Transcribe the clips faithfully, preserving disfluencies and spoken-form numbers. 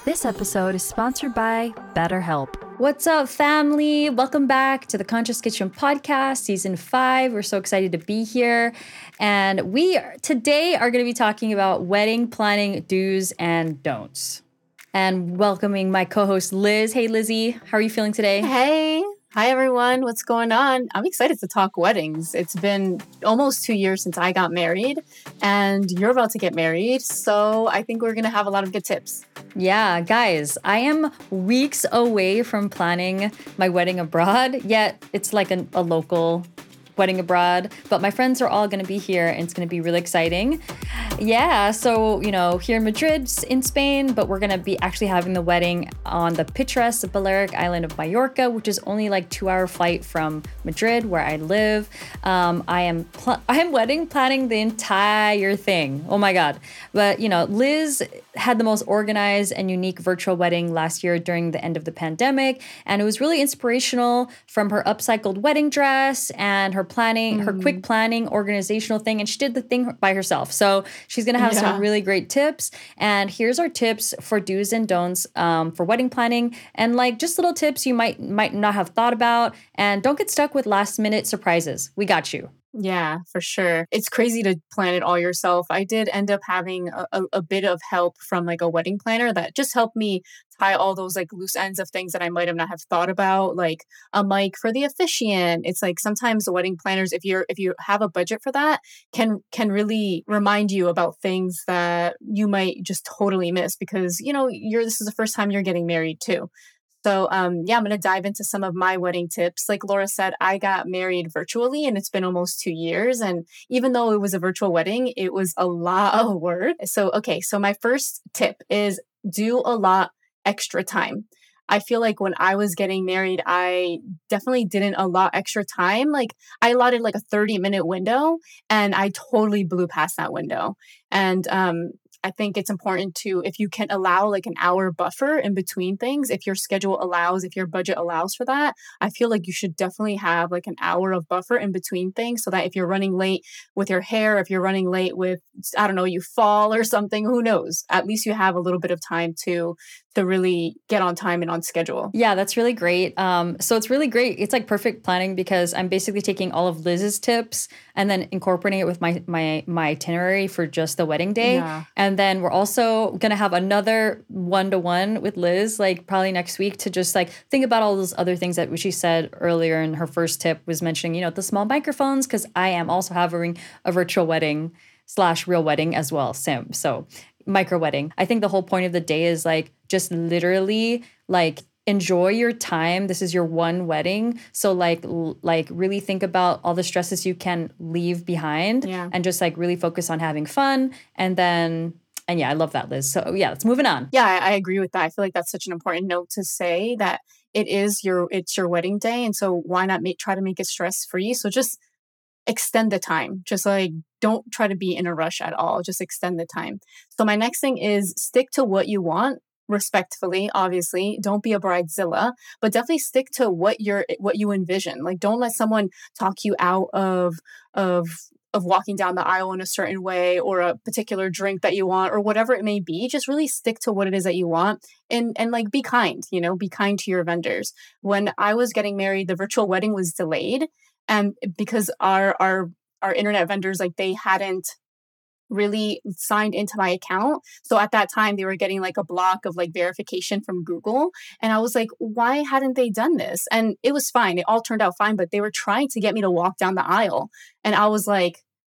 This episode is sponsored by BetterHelp. What's up, family? Welcome back to the Conscious Kitchen podcast, season five. We're so excited to be here. And we are, today are going to be talking about wedding planning do's and don'ts. And welcoming my co-host, Liz. Hey, Lizzie. How are you feeling today? Hey. Hi, everyone. What's going on? I'm excited to talk weddings. It's been almost two years since I got married, and you're about to get married. So I think we're going to have a lot of good tips. Yeah, guys, I am weeks away from planning my wedding abroad, yet it's like a, a local wedding abroad, but my friends are all going to be here and it's going to be really exciting. Yeah, so, you know, here in Madrid, in Spain, but we're going to be actually having the wedding on the picturesque Balearic island of Mallorca, which is only like two hour flight from Madrid, where I live. Um, I am pl- I am wedding planning the entire thing. Oh my God. But, you know, Liz had the most organized and unique virtual wedding last year during the end of the pandemic. And it was really inspirational from her upcycled wedding dress and her planning, mm. her quick planning, organizational thing. And she did the thing by herself. So she's going to have yeah. some really great tips. And here's our tips for do's and don'ts um, for wedding planning. And like just little tips you might might not have thought about. And don't get stuck with last minute surprises. We got you. Yeah, for sure. It's crazy to plan it all yourself. I did end up having a, a, a bit of help from like a wedding planner that just helped me tie all those like loose ends of things that I might have not have thought about, like a mic for the officiant. It's like sometimes the wedding planners, if you're if you have a budget for that, can can really remind you about things that you might just totally miss because, you know, you're this is the first time you're getting married too. So um, yeah, I'm going to dive into some of my wedding tips. Like Laura said, I got married virtually and it's been almost two years. And even though it was a virtual wedding, it was a lot of work. So, okay, so my first tip is do a lot extra time. I feel like when I was getting married, I definitely didn't allot extra time. Like I allotted like a thirty minute window and I totally blew past that window. And um, I think it's important to, if you can allow like an hour buffer in between things, if your schedule allows, if your budget allows for that, I feel like you should definitely have like an hour of buffer in between things so that if you're running late with your hair, if you're running late with, I don't know, you fall or something, who knows? At least you have a little bit of time to to really get on time and on schedule. Yeah, that's really great. Um, so it's really great. It's like perfect planning because I'm basically taking all of Liz's tips and then incorporating it with my my my itinerary for just the wedding day. Yeah. And then we're also going to have another one-to-one with Liz, like probably next week to just like think about all those other things that she said earlier in her first tip was mentioning, you know, the small microphones, because I am also having a virtual wedding slash real wedding as well, Sim. So micro wedding. I think the whole point of the day is like just literally like enjoy your time. This is your one wedding. So like l- like really think about all the stresses you can leave behind yeah. and just like really focus on having fun. And then and yeah, I love that, Liz. So yeah, let's moving on. Yeah, I, I agree with that. I feel like that's such an important note to say that it is your it's your wedding day. And so why not make try to make it stress free? So just extend the time. Just like don't try to be in a rush at all. Just extend the time. So my next thing is stick to what you want respectfully, obviously. Don't be a bridezilla, but definitely stick to what you're what you envision. Like don't let someone talk you out of of of walking down the aisle in a certain way or a particular drink that you want or whatever it may be. Just really stick to what it is that you want and and like be kind, you know, be kind to your vendors. When I was getting married, the virtual wedding was delayed. And because our our our internet vendors, like they hadn't really signed into my account. So at that time, they were getting like a block of like verification from Google. And I was like, why hadn't they done this? And it was fine. It all turned out fine, but they were trying to get me to walk down the aisle. And I was like,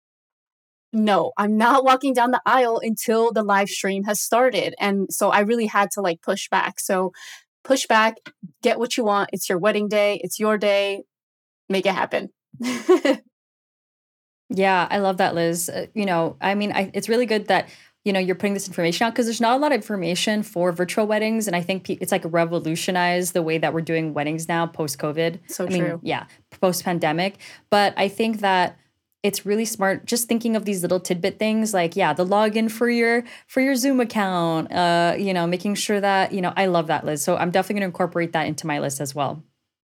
no, I'm not walking down the aisle until the live stream has started. And so I really had to like push back. So push back, get what you want. It's your wedding day. It's your day. Make it happen. Yeah, I love that, Liz. Uh, you know, I mean, I, it's really good that, you know, you're putting this information out because there's not a lot of information for virtual weddings. And I think pe- it's like revolutionized the way that we're doing weddings now post-COVID. So I true. mean, yeah, post-pandemic. But I think that it's really smart just thinking of these little tidbit things like, yeah, the login for your for your Zoom account, uh, you know, making sure that, you know, I love that, Liz. So I'm definitely going to incorporate that into my list as well.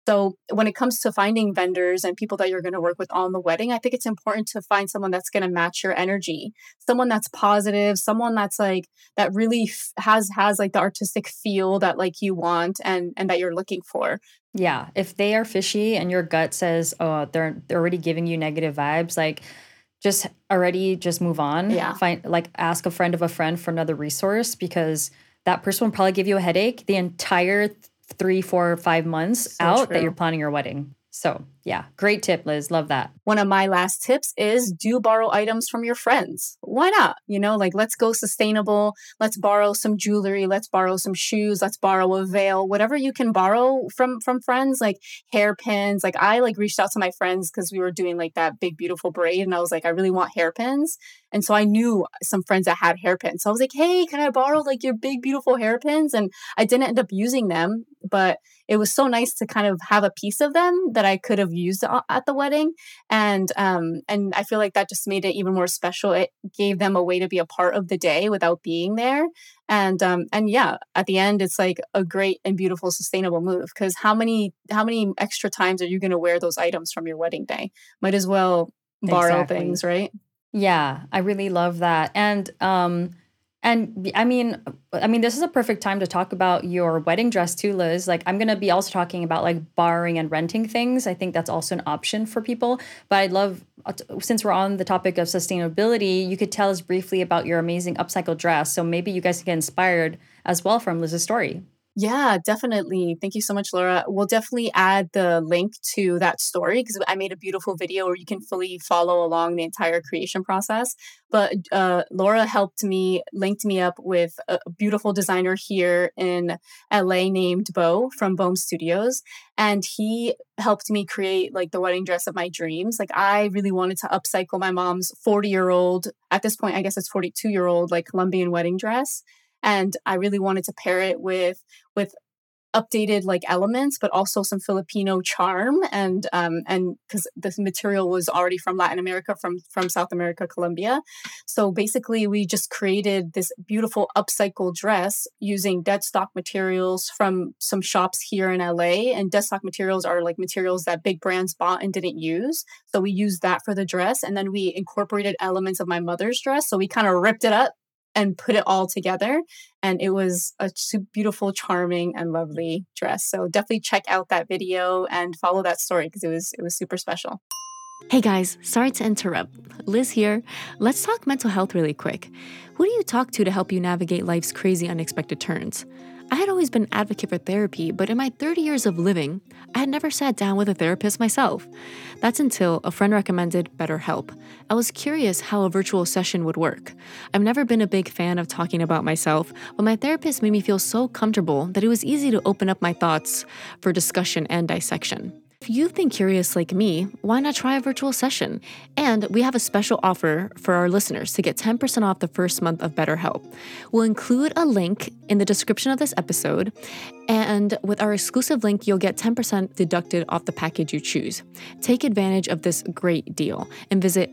So when it comes to finding vendors and people that you're going to work with on the wedding, I think it's important to find someone that's going to match your energy, someone that's positive, someone that's like that really f- has has like the artistic feel that like you want and and that you're looking for. Yeah, if they are fishy and your gut says, "Oh, they're they're already giving you negative vibes," like just already just move on. Yeah. Find like ask a friend of a friend for another resource because that person will probably give you a headache the entire th- three, four, five months So out true. that you're planning your wedding. So yeah, great tip, Liz. Love that. One of my last tips is do borrow items from your friends. Why not? You know, like let's go sustainable. Let's borrow some jewelry. Let's borrow some shoes. Let's borrow a veil. Whatever you can borrow from from friends, like hairpins. Like I like reached out to my friends because we were doing like that big beautiful braid, and I was like, I really want hairpins. And so I knew some friends that had hairpins. So I was like, hey, can I borrow like your big beautiful hairpins? And I didn't end up using them, but it was so nice to kind of have a piece of them that I could have used at the wedding. And um, and I feel like that just made it even more special. It gave them a way to be a part of the day without being there. And um, and yeah, at the end, it's like a great and beautiful sustainable move. Because how many how many extra times are you going to wear those items from your wedding day? Might as well borrow Exactly. things, right? Yeah, I really love that. And um and I mean I mean this is a perfect time to talk about your wedding dress too, Liz. Like I'm going to be also talking about like borrowing and renting things. I think that's also an option for people. But I'd love since we're on the topic of sustainability, you could tell us briefly about your amazing upcycle dress. So maybe you guys can get inspired as well from Liz's story. Yeah, definitely. Thank you so much, Laura. We'll definitely add the link to that story because I made a beautiful video where you can fully follow along the entire creation process. But uh, Laura helped me, linked me up with a beautiful designer here in L A named Bo from Bohm Studios. And he helped me create like the wedding dress of my dreams. Like I really wanted to upcycle my mom's forty year old, at this point, I guess it's forty-two year old, like Colombian wedding dress. And I really wanted to pair it with with updated like elements, but also some Filipino charm. And um and because this material was already from Latin America, from from South America, Colombia. So basically, we just created this beautiful upcycle dress using dead stock materials from some shops here in L A. And dead stock materials are like materials that big brands bought and didn't use. So we used that for the dress, and then we incorporated elements of my mother's dress. So we kind of ripped it up and put it all together. And it was a beautiful, charming, and lovely dress. So definitely check out that video and follow that story because it was it was super special. Hey guys, sorry to interrupt. Liz here. Let's talk mental health really quick. Who do you talk to to help you navigate life's crazy, unexpected turns? I had always been an advocate for therapy, but in my thirty years of living, I had never sat down with a therapist myself. That's until a friend recommended BetterHelp. I was curious how a virtual session would work. I've never been a big fan of talking about myself, but my therapist made me feel so comfortable that it was easy to open up my thoughts for discussion and dissection. If you've been curious like me, why not try a virtual session? And we have a special offer for our listeners to get ten percent off the first month of BetterHelp. We'll include a link in the description of this episode, and with our exclusive link, you'll get ten percent deducted off the package you choose. Take advantage of this great deal and visit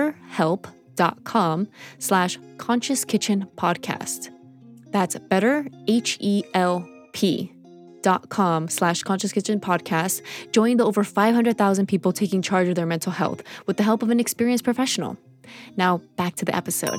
betterhelp.com slash conscious kitchen podcast. That's better, H E L P. dot com slash conscious kitchen podcast. Join the over five hundred thousand people taking charge of their mental health with the help of an experienced professional. Now back to the episode.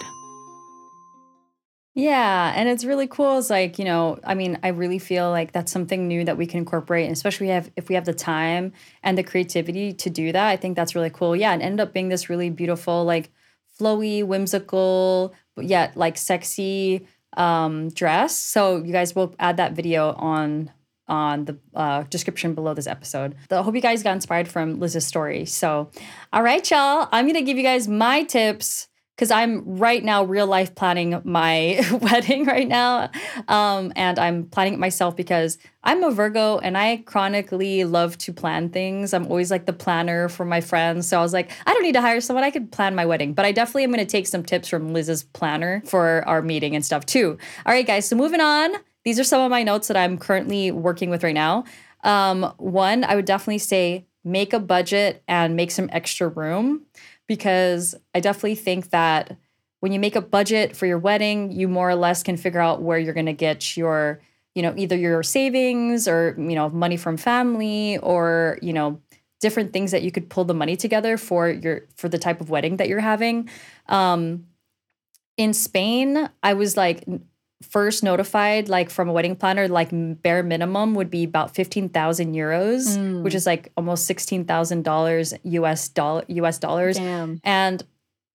Yeah, and it's really cool. It's like, you know, I mean, I really feel like that's something new that we can incorporate, and especially have, if we have the time and the creativity to do that. I think that's really cool. Yeah, and ended up being this really beautiful, like flowy, whimsical, but yet like sexy um, dress. So you guys will add that video on on the uh, description below this episode. I hope you guys got inspired from Liz's story. So, all right, y'all, I'm going to give you guys my tips because I'm right now real life planning my wedding right now. Um, and I'm planning it myself because I'm a Virgo and I chronically love to plan things. I'm always like the planner for my friends. So I was like, I don't need to hire someone. I could plan my wedding. But I definitely am going to take some tips from Liz's planner for our meeting and stuff too. All right, guys. So moving on. These are some of my notes that I'm currently working with right now. Um, one, I would definitely say make a budget and make some extra room, because I definitely think that when you make a budget for your wedding, you more or less can figure out where you're going to get your you know, either your savings or, you know, money from family or, you know, different things that you could pull the money together for your for the type of wedding that you're having. Um, in Spain, I was like first notified like from a wedding planner, like bare minimum would be about fifteen thousand euros, Mm. which is like almost sixteen thousand dollars U S dollar U S dollars. Damn. And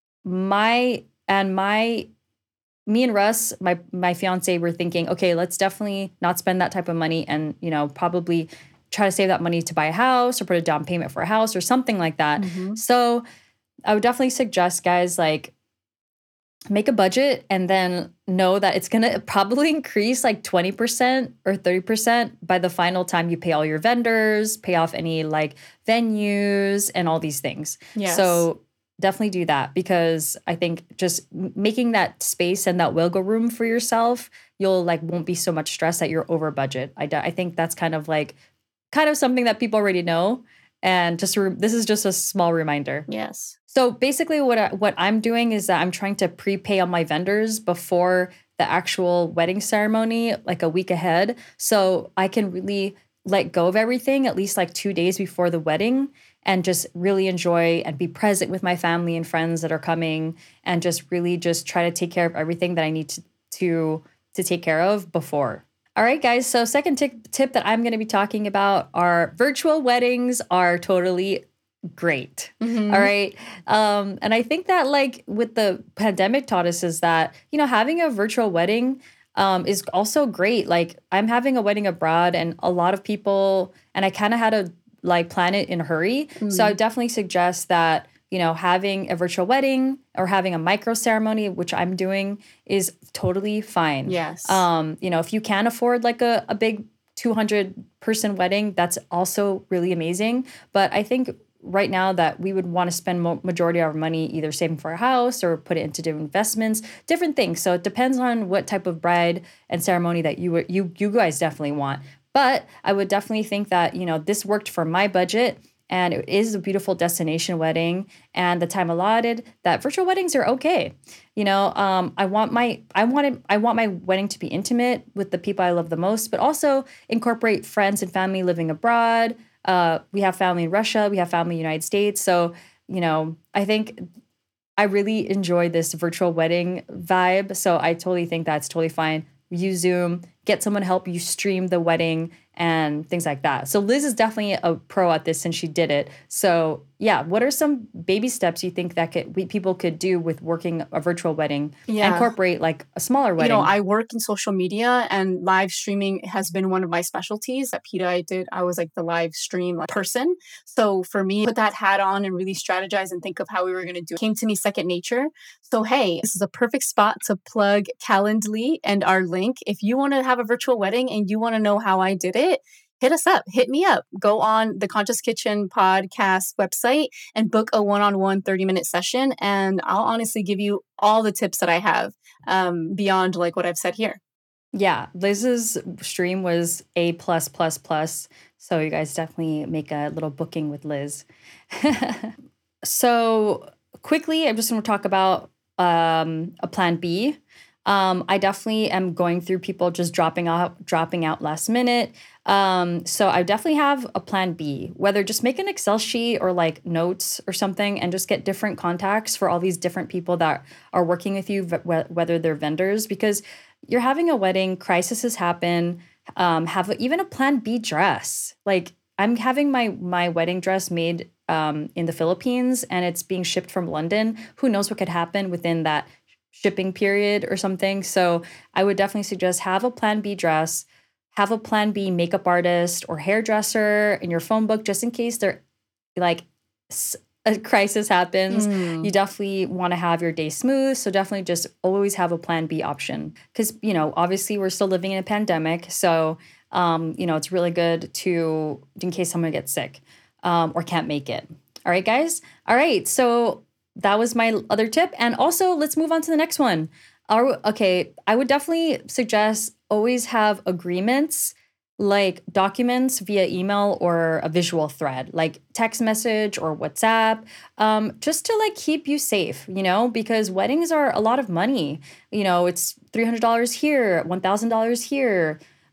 my and my me and Russ, my my fiance, were thinking, okay, let's definitely not spend that type of money, and you know, probably try to save that money to buy a house or put a down payment for a house or something like that. Mm-hmm. So I would definitely suggest, guys, like make a budget and then know that it's gonna probably increase like twenty percent or thirty percent by the final time you pay all your vendors, pay off any like venues and all these things. Yes. So definitely do that, because I think just making that space and that wiggle room for yourself, you'll like won't be so much stress that you're over budget. I, I think that's kind of like kind of something that people already know. And just re- this is just a small reminder. Yes. So basically what I, what I'm doing is that I'm trying to prepay on my vendors before the actual wedding ceremony, like a week ahead. So I can really let go of everything at least like two days before the wedding and just really enjoy and be present with my family and friends that are coming, and just really just try to take care of everything that I need to to, to take care of before. All right, guys. So second t- tip that I'm going to be talking about are virtual weddings are totally great. Mhm. All right. Um, and I think that like with the pandemic taught us is that, you know, having a virtual wedding um, is also great. Like I'm having a wedding abroad and a lot of people, and I kind of had to like plan it in a hurry. So I would definitely suggest that, you know, having a virtual wedding or having a micro ceremony, which I'm doing, is totally fine. Yes. Um, you know, if you can afford like a, a big two hundred person wedding, that's also really amazing. But I think right now that we would want to spend mo- majority of our money either saving for a house or put it into different investments, different things. So it depends on what type of bride and ceremony that you you you guys definitely want. But I would definitely think that, you know, this worked for my budget, and it is a beautiful destination wedding, and the time allotted, that virtual weddings are okay. You know, um, I want my I wanted I want my wedding to be intimate with the people I love the most, but also incorporate friends and family living abroad. Uh, we have family in Russia, we have family in the United States. So, you know, I think I really enjoy this virtual wedding vibe. So I totally think that's totally fine. Use Zoom, get someone to help you stream the wedding and things like that. So Liz is definitely a pro at this since she did it. So yeah, what are some baby steps you think that could we, people could do with working a virtual wedding? Yeah. Incorporate like a smaller You wedding? know, I work in social media, and live streaming has been one of my specialties. At PETA, I did, I was like the live stream like, person. So for me, put that hat on and really strategize and think of how we were going to do it. Came to me second nature. So hey, this is a perfect spot to plug Calendly and our link. If you want to have a virtual wedding and you want to know how I did it, hit us up, hit me up. Go on the Conscious Kitchen podcast website and book a one-on-one thirty minute session. And I'll honestly give you all the tips that I have um, beyond like what I've said here. Yeah, Liz's stream was A plus plus plus. So you guys definitely make a little booking with Liz. So quickly, I'm just going to talk about um, a plan B. Um, I definitely am going through people just dropping out, dropping out last minute. Um, so I definitely have a plan B, whether just make an Excel sheet or like notes or something and just get different contacts for all these different people that are working with you, wh- whether they're vendors, because you're having a wedding, crises happen, um, have a, even a plan B dress. Like I'm having my, my wedding dress made um, in the Philippines and it's being shipped from London. Who knows what could happen within that shipping period or something. So I would definitely suggest have a plan B dress, have a plan B makeup artist or hairdresser in your phone book, just in case there like a crisis happens. Mm. You definitely want to have your day smooth. So definitely just always have a plan B option. Because, you know, obviously we're still living in a pandemic. So, um, you know, it's really good to, in case someone gets sick um, or can't make it. All right, guys. All right. So that was my other tip. And also, let's move on to the next one. Our, okay, I would definitely suggest always have agreements, like documents via email or a visual thread, like text message or WhatsApp, um, just to like keep you safe, you know, because weddings are a lot of money. You know, it's three hundred dollars here, one thousand dollars here.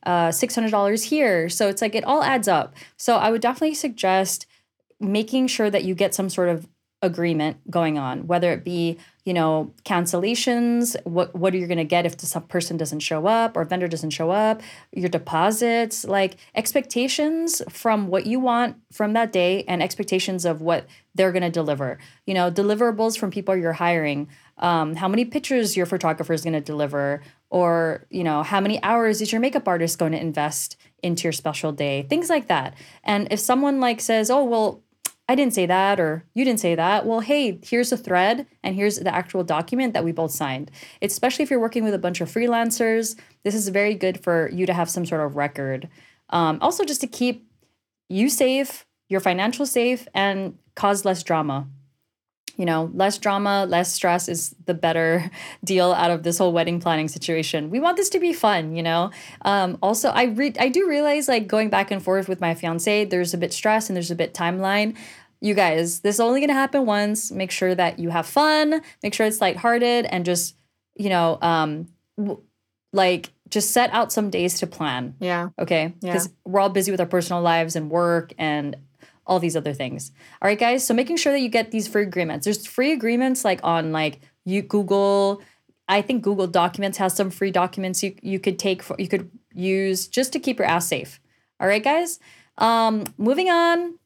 uh, six hundred dollars here. So it's like it all adds up. So I would definitely suggest making sure that you get some sort of agreement going on, whether it be, you know, cancellations, what what are you going to get if some person doesn't show up or vendor doesn't show up, your deposits, like expectations from what you want from that day and expectations of what they're going to deliver. You know, deliverables from people you're hiring, um, how many pictures your photographer is going to deliver, or, you know, how many hours is your makeup artist going to invest into your special day, things like that. And if someone like says, oh, well, I didn't say that, or you didn't say that. Well, hey, here's a thread and here's the actual document that we both signed. Especially if you're working with a bunch of freelancers, this is very good for you to have some sort of record. Um, also, just to keep you safe, your financial safe, and cause less drama. You know, less drama, less stress is the better deal out of this whole wedding planning situation. We want this to be fun, you know? Um, also, I re- I do realize, like, going back and forth with my fiance, there's a bit stress and there's a bit timeline. You guys, this is only going to happen once. Make sure that you have fun. Make sure it's lighthearted and just, you know, um, w- like, just set out some days to plan. Yeah. Okay? Yeah. Because we're all busy with our personal lives and work and all these other things. All right, guys. So making sure that you get these free agreements. There's free agreements like on like you Google. I think Google Documents has some free documents you you could take for, you could use just to keep your ass safe. All right, guys. Um, moving on.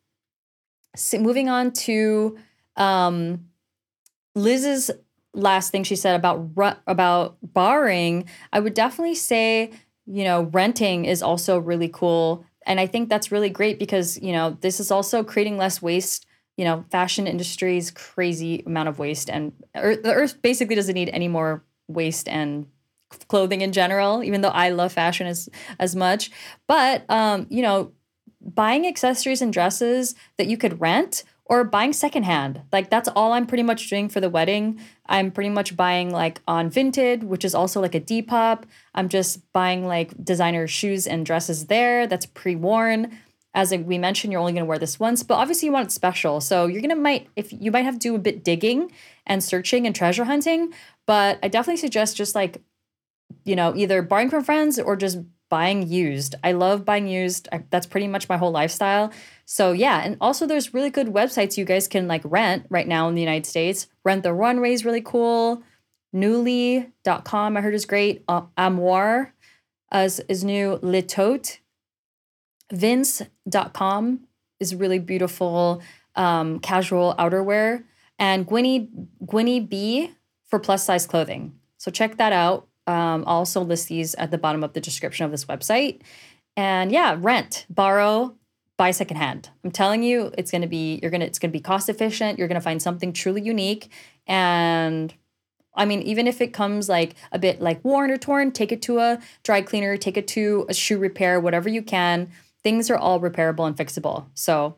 So moving on to um, Liz's last thing she said about ru- about borrowing. I would definitely say, you know, renting is also really cool. And I think that's really great because, you know, this is also creating less waste. You know, fashion industry's crazy amount of waste, and earth, the earth basically doesn't need any more waste and clothing in general, even though I love fashion as as much. But, um, you know, buying accessories and dresses that you could rent or buying secondhand. Like, that's all I'm pretty much doing for the wedding. I'm pretty much buying like on Vinted, which is also like a Depop. I'm just buying like designer shoes and dresses there that's pre-worn. As we mentioned, you're only going to wear this once, but obviously you want it special. So you're going to might, if you might have to do a bit digging and searching and treasure hunting, but I definitely suggest just like, you know, either borrowing from friends or just buying used. I love buying used. I, that's pretty much my whole lifestyle. So yeah, and also there's really good websites you guys can like rent right now in the United States. Rent the Runway is really cool. Nuuly dot com I heard is great. Uh, Amoir is, is new. Le Tote. Vince dot com is really beautiful um, casual outerwear. And Gwynnie, Gwynnie B for plus size clothing. So check that out. Um, I'll also list these at the bottom of the description of this website. And yeah, rent, borrow, buy secondhand. I'm telling you, it's gonna be you're gonna it's gonna be cost efficient. You're gonna find something truly unique. And I mean, even if it comes like a bit like worn or torn, take it to a dry cleaner, take it to a shoe repair, whatever you can. Things are all repairable and fixable. So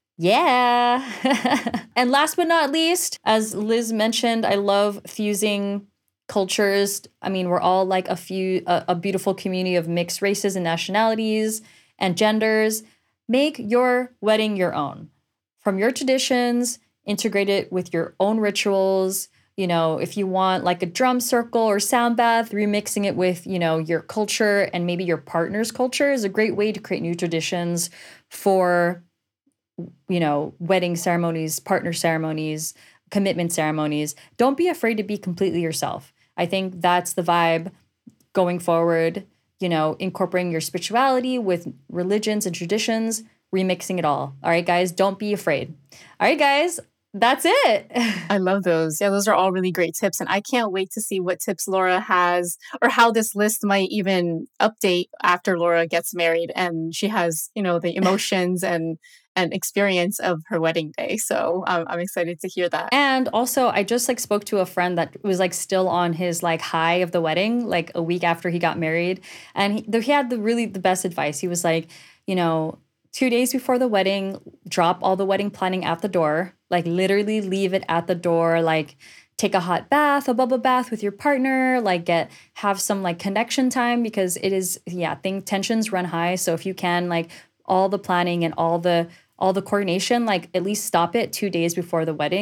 yeah. And last but not least, as Liz mentioned, I love fusing cultures. I mean, we're all like a few, a, a beautiful community of mixed races and nationalities and genders. Make your wedding your own. From your traditions, integrate it with your own rituals. You know, if you want like a drum circle or sound bath, remixing it with, you know, your culture and maybe your partner's culture is a great way to create new traditions for, you know, wedding ceremonies, partner ceremonies, commitment ceremonies. Don't be afraid to be completely yourself. I think that's the vibe going forward, you know, incorporating your spirituality with religions and traditions, remixing it all. All right, guys, don't be afraid. All right, guys, that's it. I love those. Yeah, those are all really great tips. And I can't wait to see what tips Laura has or how this list might even update after Laura gets married and she has, you know, the emotions and and experience of her wedding day. So um, I'm excited to hear that. And also, I just like spoke to a friend that was like still on his like high of the wedding, like a week after he got married. And he, he had the really the best advice. He was like, you know, two days before the wedding, drop all the wedding planning at the door, like literally leave it at the door, like take a hot bath, a bubble bath with your partner, like get, have some like connection time because it is, yeah, thing tensions run high. So if you can, like all the planning and all the, all the coordination, like at least stop it two days before the wedding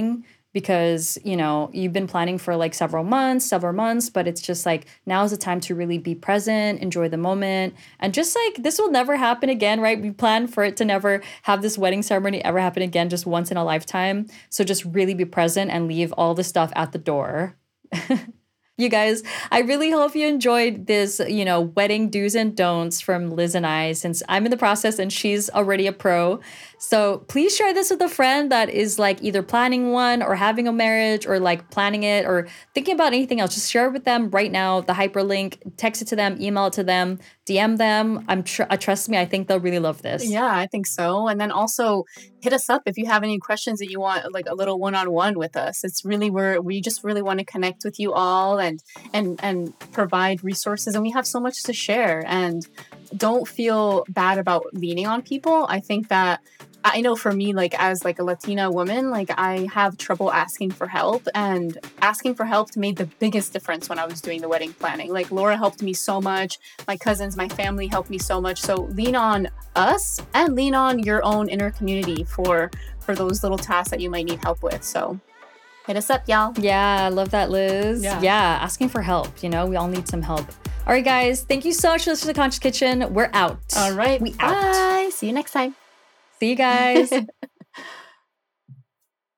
because, you know, you've been planning for like several months, several months, but it's just like now is the time to really be present, enjoy the moment. And just like this will never happen again, right? We plan for it to never have this wedding ceremony ever happen again, just once in a lifetime. So just really be present and leave all the stuff at the door. You guys, I really hope you enjoyed this, you know, wedding do's and don'ts from Liz and I, since I'm in the process and she's already a pro. So please share this with a friend that is like either planning one or having a marriage or like planning it or thinking about anything else. Just share it with them right now, the hyperlink, text it to them, email it to them, D M them. I'm tr- uh, trust me, I think they'll really love this. Yeah, I think so. And then also hit us up if you have any questions that you want like a little one-on-one with us. It's really where we just really want to connect with you all and and and provide resources, and we have so much to share. And don't feel bad about leaning on people. I think that I know for me, like as like a Latina woman, like I have trouble asking for help, and asking for help made the biggest difference when I was doing the wedding planning. Like Laura helped me so much. My cousins, my family helped me so much. So lean on us and lean on your own inner community for, for those little tasks that you might need help with. So hit us up, y'all. Yeah, I love that, Liz. Yeah. yeah, asking for help. You know, we all need some help. All right, guys, thank you so much for listening to The Conscious Kitchen. We're out. All right. We out. Bye. See you next time. See you guys.